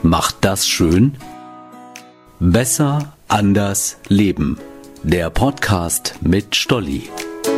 Macht das schön? Besser, anders, leben. Der Podcast mit Stolli.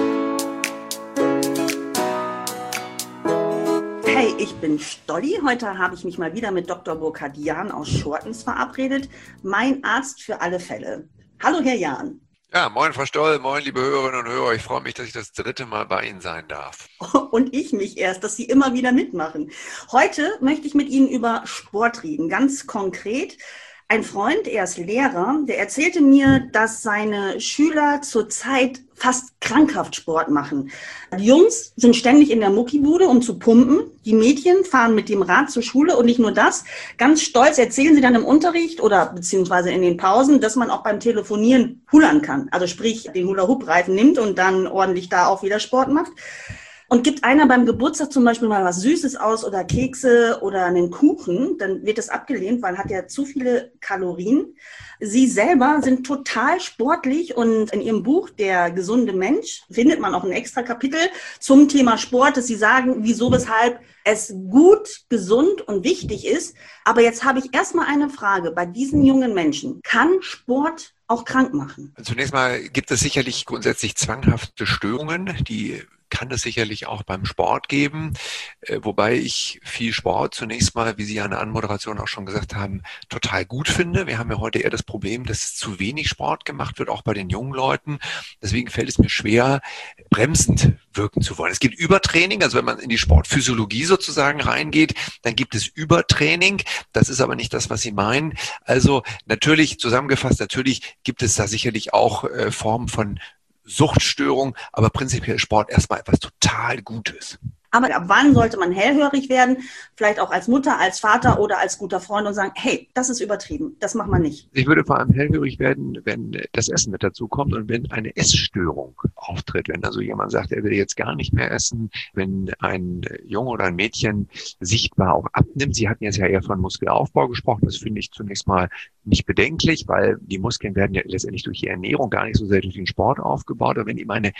Hey, ich bin Stolli. Heute habe ich mich mal wieder mit Dr. Burkhard Jahn aus Schortens verabredet. Mein Arzt für alle Fälle. Hallo, Herr Jahn. Ja, moin Frau Stoll, moin liebe Hörerinnen und Hörer. Ich freue mich, dass ich das 3. Mal bei Ihnen sein darf. Und ich mich erst, dass Sie immer wieder mitmachen. Heute möchte ich mit Ihnen über Sport reden, ganz konkret. Ein Freund, er ist Lehrer, der erzählte mir, dass seine Schüler zurzeit fast krankhaft Sport machen. Die Jungs sind ständig in der Muckibude, um zu pumpen. Die Mädchen fahren mit dem Rad zur Schule und nicht nur das. Ganz stolz erzählen sie dann im Unterricht oder beziehungsweise in den Pausen, dass man auch beim Telefonieren hullern kann. Also sprich, den Hula-Hoop-Reifen nimmt und dann ordentlich da auch wieder Sport macht. Und gibt einer beim Geburtstag zum Beispiel mal was Süßes aus oder Kekse oder einen Kuchen, dann wird das abgelehnt, weil hat ja zu viele Kalorien. Sie selber sind total sportlich und in Ihrem Buch Der gesunde Mensch findet man auch ein extra Kapitel zum Thema Sport, dass Sie sagen, wieso, weshalb es gut, gesund und wichtig ist. Aber jetzt habe ich erstmal eine Frage bei diesen jungen Menschen. Kann Sport auch krank machen? Zunächst mal gibt es sicherlich grundsätzlich zwanghafte Störungen, die kann es sicherlich auch beim Sport geben, wobei ich viel Sport zunächst mal, wie Sie ja in der Anmoderation auch schon gesagt haben, total gut finde. Wir haben ja heute eher das Problem, dass zu wenig Sport gemacht wird, auch bei den jungen Leuten. Deswegen fällt es mir schwer, bremsend wirken zu wollen. Es gibt Übertraining, also wenn man in die Sportphysiologie sozusagen reingeht, dann gibt es Übertraining. Das ist aber nicht das, was Sie meinen. Also natürlich, zusammengefasst, natürlich gibt es da sicherlich auch Formen von Suchtstörung, aber prinzipiell Sport erstmal etwas total Gutes. Aber ab wann sollte man hellhörig werden? Vielleicht auch als Mutter, als Vater oder als guter Freund und sagen, hey, das ist übertrieben, das macht man nicht. Ich würde vor allem hellhörig werden, wenn das Essen mit dazu kommt und wenn eine Essstörung auftritt. Wenn also jemand sagt, er will jetzt gar nicht mehr essen, wenn ein Junge oder ein Mädchen sichtbar auch abnimmt. Sie hatten jetzt ja eher von Muskelaufbau gesprochen. Das finde ich zunächst mal nicht bedenklich, weil die Muskeln werden ja letztendlich durch die Ernährung gar nicht so sehr durch den Sport aufgebaut. Aber wenn ihm ein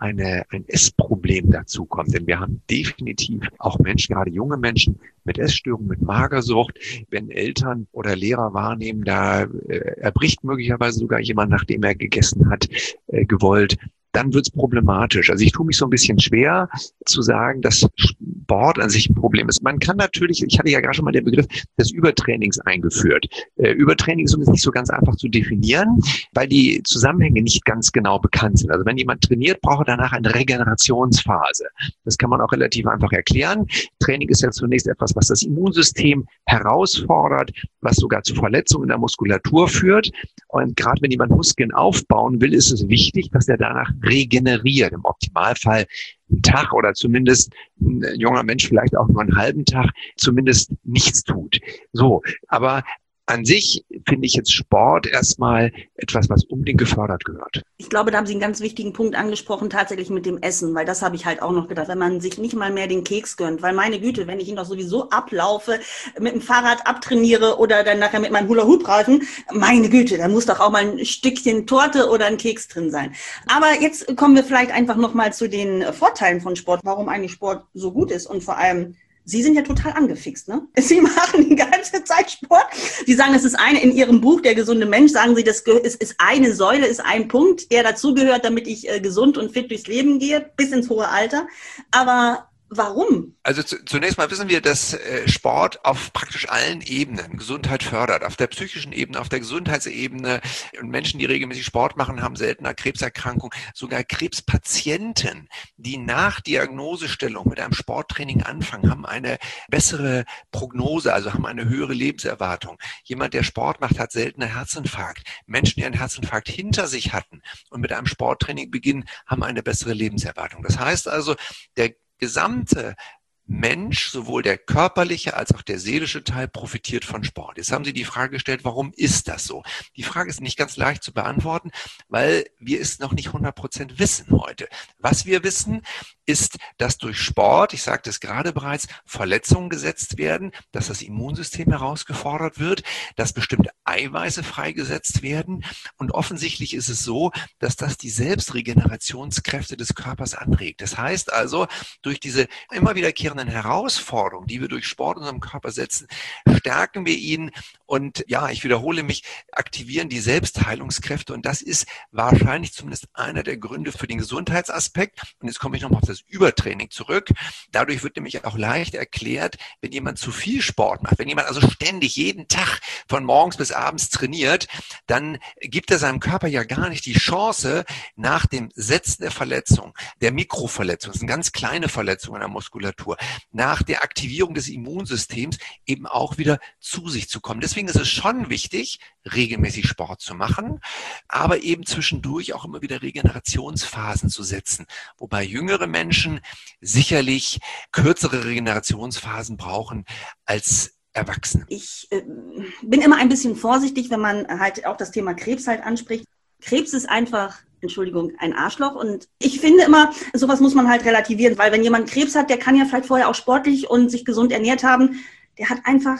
Essproblem dazu kommt, denn wir haben definitiv auch Menschen, gerade junge Menschen mit Essstörungen, mit Magersucht, wenn Eltern oder Lehrer wahrnehmen, da erbricht möglicherweise sogar jemand, nachdem er gegessen hat, gewollt, dann wird es problematisch. Also ich tue mich so ein bisschen schwer zu sagen, dass Sport an sich ein Problem ist. Man kann natürlich, ich hatte ja gerade schon mal den Begriff des Übertrainings eingeführt. Übertraining ist nicht so ganz einfach zu definieren, weil die Zusammenhänge nicht ganz genau bekannt sind. Also wenn jemand trainiert, braucht er danach eine Regenerationsphase. Das kann man auch relativ einfach erklären. Training ist ja zunächst etwas, was das Immunsystem herausfordert, was sogar zu Verletzungen in der Muskulatur führt. Und gerade wenn jemand Muskeln aufbauen will, ist es wichtig, dass er danach regeneriert. Im Optimalfall einen Tag oder zumindest ein junger Mensch vielleicht auch nur einen halben Tag zumindest nichts tut. So, aber an sich finde ich jetzt Sport erstmal etwas, was unbedingt gefördert gehört. Ich glaube, da haben Sie einen ganz wichtigen Punkt angesprochen, tatsächlich mit dem Essen, weil das habe ich halt auch noch gedacht, wenn man sich nicht mal mehr den Keks gönnt, weil meine Güte, wenn ich ihn doch sowieso ablaufe, mit dem Fahrrad abtrainiere oder dann nachher mit meinem Hula-Hoop-Reifen, meine Güte, da muss doch auch mal ein Stückchen Torte oder ein Keks drin sein. Aber jetzt kommen wir vielleicht einfach nochmal zu den Vorteilen von Sport, warum eigentlich Sport so gut ist und vor allem Sie sind ja total angefixt, ne? Sie machen die ganze Zeit Sport. Sie sagen, es ist in Ihrem Buch, Der gesunde Mensch, sagen Sie, das ist eine Säule, ist ein Punkt, der dazugehört, damit ich gesund und fit durchs Leben gehe, bis ins hohe Alter. Aber warum? Also zunächst mal wissen wir, dass Sport auf praktisch allen Ebenen Gesundheit fördert. Auf der psychischen Ebene, auf der Gesundheitsebene. Und Menschen, die regelmäßig Sport machen, haben seltener Krebserkrankungen. Sogar Krebspatienten, die nach Diagnosestellung mit einem Sporttraining anfangen, haben eine bessere Prognose, also haben eine höhere Lebenserwartung. Jemand, der Sport macht, hat seltener Herzinfarkt. Menschen, die einen Herzinfarkt hinter sich hatten und mit einem Sporttraining beginnen, haben eine bessere Lebenserwartung. Das heißt also, der gesamte Mensch, sowohl der körperliche als auch der seelische Teil, profitiert von Sport. Jetzt haben Sie die Frage gestellt, warum ist das so? Die Frage ist nicht ganz leicht zu beantworten, weil wir es noch nicht 100% wissen heute. Was wir wissen, ist, dass durch Sport, ich sagte es gerade bereits, Verletzungen gesetzt werden, dass das Immunsystem herausgefordert wird, dass bestimmte Eiweiße freigesetzt werden. Und offensichtlich ist es so, dass das die Selbstregenerationskräfte des Körpers anregt. Das heißt also, durch diese immer wiederkehrenden Herausforderungen, die wir durch Sport in unserem Körper setzen, stärken wir ihn und ja, ich wiederhole mich, aktivieren die Selbstheilungskräfte. Und das ist wahrscheinlich zumindest einer der Gründe für den Gesundheitsaspekt. Und jetzt komme ich nochmal auf das Übertraining zurück. Dadurch wird nämlich auch leicht erklärt, wenn jemand zu viel Sport macht, wenn jemand also ständig jeden Tag von morgens bis abends trainiert, dann gibt er seinem Körper ja gar nicht die Chance, nach dem Setzen der Verletzung, der Mikroverletzung, das sind ganz kleine Verletzungen in der Muskulatur, nach der Aktivierung des Immunsystems eben auch wieder zu sich zu kommen. Deswegen ist es schon wichtig, regelmäßig Sport zu machen, aber eben zwischendurch auch immer wieder Regenerationsphasen zu setzen. Wobei jüngere Menschen sicherlich kürzere Regenerationsphasen brauchen als Erwachsene. Ich bin immer ein bisschen vorsichtig, wenn man halt auch das Thema Krebs halt anspricht. Krebs ist einfach, Entschuldigung, ein Arschloch. Und ich finde immer, sowas muss man halt relativieren, weil wenn jemand Krebs hat, der kann ja vielleicht vorher auch sportlich und sich gesund ernährt haben, der hat einfach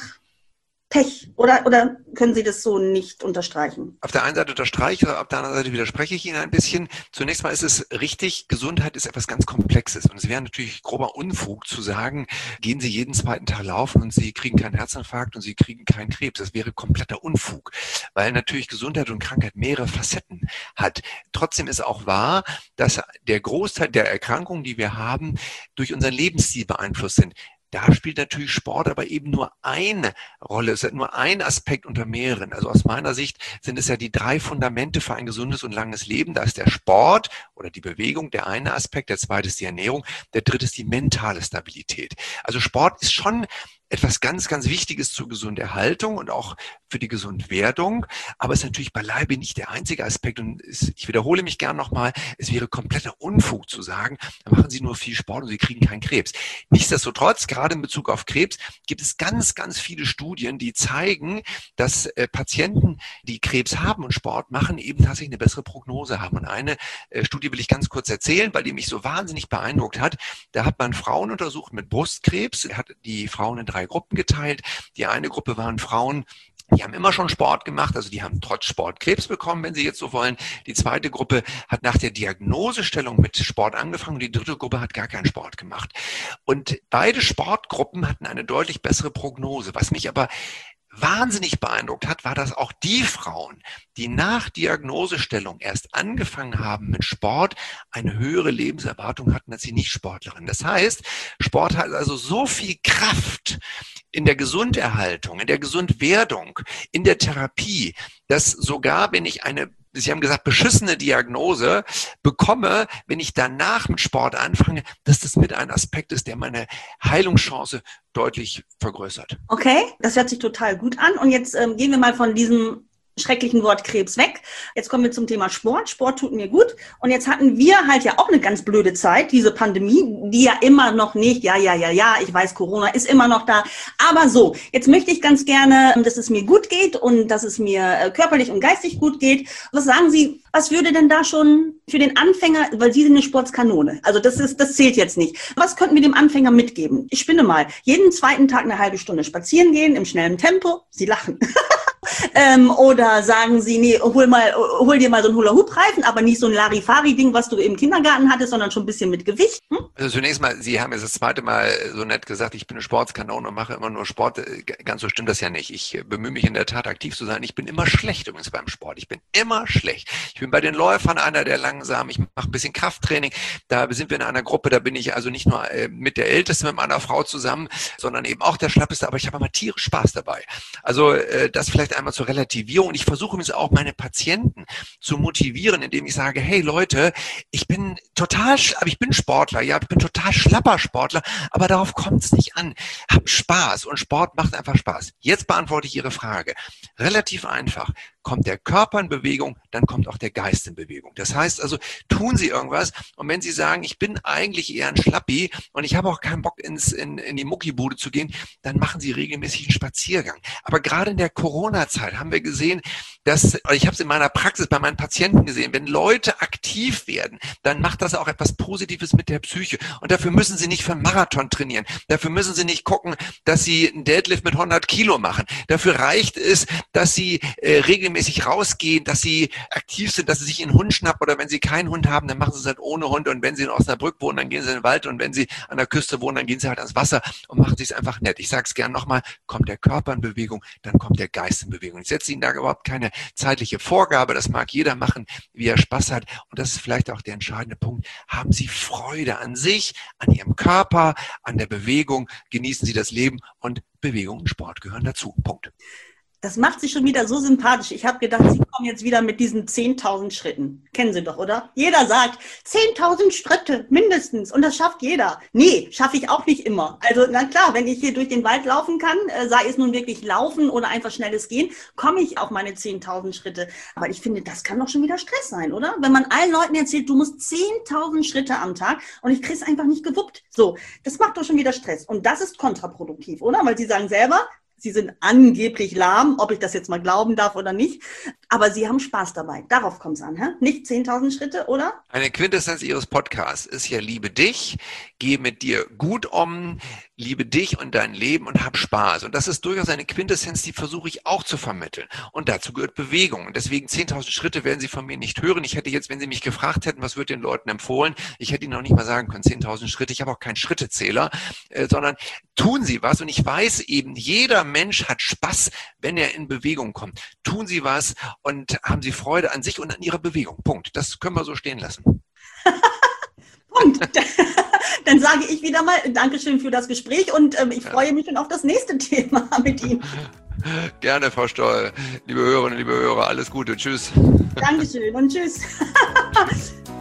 Pech. Oder können Sie das so nicht unterstreichen? Auf der einen Seite unterstreiche ich, auf der anderen Seite widerspreche ich Ihnen ein bisschen. Zunächst mal ist es richtig, Gesundheit ist etwas ganz Komplexes. Und es wäre natürlich grober Unfug zu sagen, gehen Sie jeden zweiten Tag laufen und Sie kriegen keinen Herzinfarkt und Sie kriegen keinen Krebs. Das wäre kompletter Unfug, weil natürlich Gesundheit und Krankheit mehrere Facetten hat. Trotzdem ist auch wahr, dass der Großteil der Erkrankungen, die wir haben, durch unseren Lebensstil beeinflusst sind. Da spielt natürlich Sport aber eben nur eine Rolle. Es ist nur ein Aspekt unter mehreren. Also aus meiner Sicht sind es ja die 3 Fundamente für ein gesundes und langes Leben. Da ist der Sport oder die Bewegung der eine Aspekt, der zweite ist die Ernährung, der dritte ist die mentale Stabilität. Also Sport ist schon etwas ganz, ganz Wichtiges zur Gesunderhaltung und auch für die Gesundwerdung, aber es ist natürlich beileibe nicht der einzige Aspekt und ich wiederhole mich gern nochmal, es wäre kompletter Unfug zu sagen, dann machen Sie nur viel Sport und Sie kriegen keinen Krebs. Nichtsdestotrotz, gerade in Bezug auf Krebs, gibt es ganz, ganz viele Studien, die zeigen, dass Patienten, die Krebs haben und Sport machen, eben tatsächlich eine bessere Prognose haben. Und eine Studie will ich ganz kurz erzählen, weil die mich so wahnsinnig beeindruckt hat. Da hat man Frauen untersucht mit Brustkrebs, hat die Frauen in 3 Gruppen geteilt. Die eine Gruppe waren Frauen, die haben immer schon Sport gemacht, also die haben trotz Sport Krebs bekommen, wenn sie jetzt so wollen. Die zweite Gruppe hat nach der Diagnosestellung mit Sport angefangen und die dritte Gruppe hat gar keinen Sport gemacht. Und beide Sportgruppen hatten eine deutlich bessere Prognose. Was mich aber wahnsinnig beeindruckt hat, war, dass auch die Frauen, die nach Diagnosestellung erst angefangen haben mit Sport, eine höhere Lebenserwartung hatten als die Nicht-Sportlerinnen. Das heißt, Sport hat also so viel Kraft in der Gesunderhaltung, in der Gesundwerdung, in der Therapie, dass sogar wenn ich eine, Sie haben gesagt, beschissene Diagnose bekomme, wenn ich danach mit Sport anfange, dass das mit ein Aspekt ist, der meine Heilungschance deutlich vergrößert. Okay, das hört sich total gut an. Und jetzt gehen wir mal von diesem schrecklichen Wort Krebs weg. Jetzt kommen wir zum Thema Sport. Sport tut mir gut. Und jetzt hatten wir halt ja auch eine ganz blöde Zeit, diese Pandemie, die ja immer noch nicht, ja, ich weiß, Corona ist immer noch da. Aber so, jetzt möchte ich ganz gerne, dass es mir gut geht und dass es mir körperlich und geistig gut geht. Was sagen Sie, was würde denn da schon für den Anfänger, weil Sie sind eine Sportskanone, also das zählt jetzt nicht. Was könnten wir dem Anfänger mitgeben? Ich spinne mal, jeden zweiten Tag eine halbe Stunde spazieren gehen, im schnellen Tempo. Sie lachen. Oder sagen Sie, nee, hol dir mal so einen Hula-Hoop-Reifen, aber nicht so ein Larifari-Ding, was du im Kindergarten hattest, sondern schon ein bisschen mit Gewicht. Also zunächst mal, Sie haben jetzt das zweite Mal so nett gesagt, ich bin eine Sportskanone und mache immer nur Sport. Ganz so stimmt das ja nicht. Ich bemühe mich in der Tat aktiv zu sein. Ich bin immer schlecht übrigens beim Sport. Ich bin immer schlecht. Ich bin bei den Läufern einer der langsam. Ich mache ein bisschen Krafttraining. Da sind wir in einer Gruppe, da bin ich also nicht nur mit der Älteste, mit meiner Frau zusammen, sondern eben auch der Schlappeste, aber ich habe immer tierisch Spaß dabei. Also das vielleicht einmal zur Relativierung. Und ich versuche jetzt auch meine Patienten zu motivieren, indem ich sage, hey Leute, ich bin Sportler, ja, ich bin total schlapper Sportler, aber darauf kommt es nicht an. Habt Spaß und Sport macht einfach Spaß. Jetzt beantworte ich Ihre Frage. Relativ einfach. Kommt der Körper in Bewegung, dann kommt auch der Geist in Bewegung. Das heißt also, tun Sie irgendwas und wenn Sie sagen, ich bin eigentlich eher ein Schlappi und ich habe auch keinen Bock in die Muckibude zu gehen, dann machen Sie regelmäßig einen Spaziergang. Aber gerade in der Corona-Zeit Corona-Zeit haben wir gesehen, ich habe es in meiner Praxis bei meinen Patienten gesehen, wenn Leute aktiv werden, dann macht das auch etwas Positives mit der Psyche. Und dafür müssen sie nicht für einen Marathon trainieren. Dafür müssen sie nicht gucken, dass sie einen Deadlift mit 100 Kilo machen. Dafür reicht es, dass sie regelmäßig rausgehen, dass sie aktiv sind, dass sie sich einen Hund schnappen, oder wenn sie keinen Hund haben, dann machen sie es halt ohne Hund. Und wenn sie in Osnabrück wohnen, dann gehen sie in den Wald, und wenn sie an der Küste wohnen, dann gehen sie halt ans Wasser und machen es einfach nett. Ich sage es gern nochmal, kommt der Körper in Bewegung, dann kommt der Geist in Bewegung. Ich setze Ihnen da überhaupt keine zeitliche Vorgabe, das mag jeder machen, wie er Spaß hat. Und das ist vielleicht auch der entscheidende Punkt. Haben Sie Freude an sich, an Ihrem Körper, an der Bewegung, genießen Sie das Leben, und Bewegung und Sport gehören dazu. Punkt. Das macht sie schon wieder so sympathisch. Ich habe gedacht, Sie kommen jetzt wieder mit diesen 10.000 Schritten. Kennen Sie doch, oder? Jeder sagt 10.000 Schritte mindestens, und das schafft jeder. Nee, schaffe ich auch nicht immer. Also na klar, wenn ich hier durch den Wald laufen kann, sei es nun wirklich laufen oder einfach schnelles Gehen, komme ich auf meine 10.000 Schritte. Aber ich finde, das kann doch schon wieder Stress sein, oder? Wenn man allen Leuten erzählt, du musst 10.000 Schritte am Tag, und ich kriege es einfach nicht gewuppt. So, das macht doch schon wieder Stress. Und das ist kontraproduktiv, oder? Weil Sie sagen selber, Sie sind angeblich lahm, ob ich das jetzt mal glauben darf oder nicht. Aber Sie haben Spaß dabei. Darauf kommt es an, hä? Nicht 10.000 Schritte, oder? Eine Quintessenz Ihres Podcasts ist ja: liebe dich, geh mit dir gut um, liebe dich und dein Leben und hab Spaß. Und das ist durchaus eine Quintessenz, die versuche ich auch zu vermitteln. Und dazu gehört Bewegung. Und deswegen 10.000 Schritte werden Sie von mir nicht hören. Ich hätte jetzt, wenn Sie mich gefragt hätten, was wird den Leuten empfohlen, ich hätte Ihnen noch nicht mal sagen können, 10.000 Schritte. Ich habe auch keinen Schrittezähler, sondern tun Sie was. Und ich weiß eben, jeder Mensch hat Spaß, wenn er in Bewegung kommt. Tun Sie was und haben Sie Freude an sich und an Ihrer Bewegung. Punkt. Das können wir so stehen lassen. Punkt. Dann sage ich wieder mal Dankeschön für das Gespräch, und ich freue mich schon auf das nächste Thema mit Ihnen. Gerne, Frau Stoll. Liebe Hörerinnen, liebe Hörer, alles Gute. Tschüss. Dankeschön und tschüss.